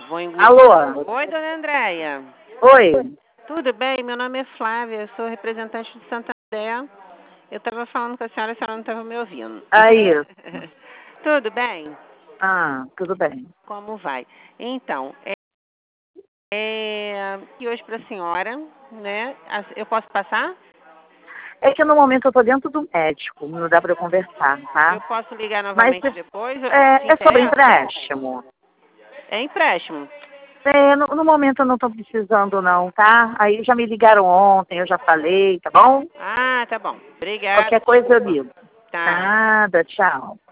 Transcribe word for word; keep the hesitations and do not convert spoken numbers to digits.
Vou engolir. Alô? Oi, dona Andréia. Oi. Tudo bem? Meu nome é Flávia, eu sou representante de Santander. Eu estava falando com a senhora, a senhora não estava me ouvindo. Aí. Tudo bem? Ah, tudo bem. Como vai? Então, é, é, e hoje para a senhora, né? Eu posso passar? É que no momento eu tô dentro do médico, não dá para eu conversar, tá? Eu posso ligar Mas novamente depois? é, é sobre empréstimo. É empréstimo. É, no, no momento eu não tô precisando não, tá? Aí já me ligaram ontem, eu já falei, tá bom? Ah, tá bom. Obrigada. Qualquer coisa eu ligo. Tá. Nada, tchau.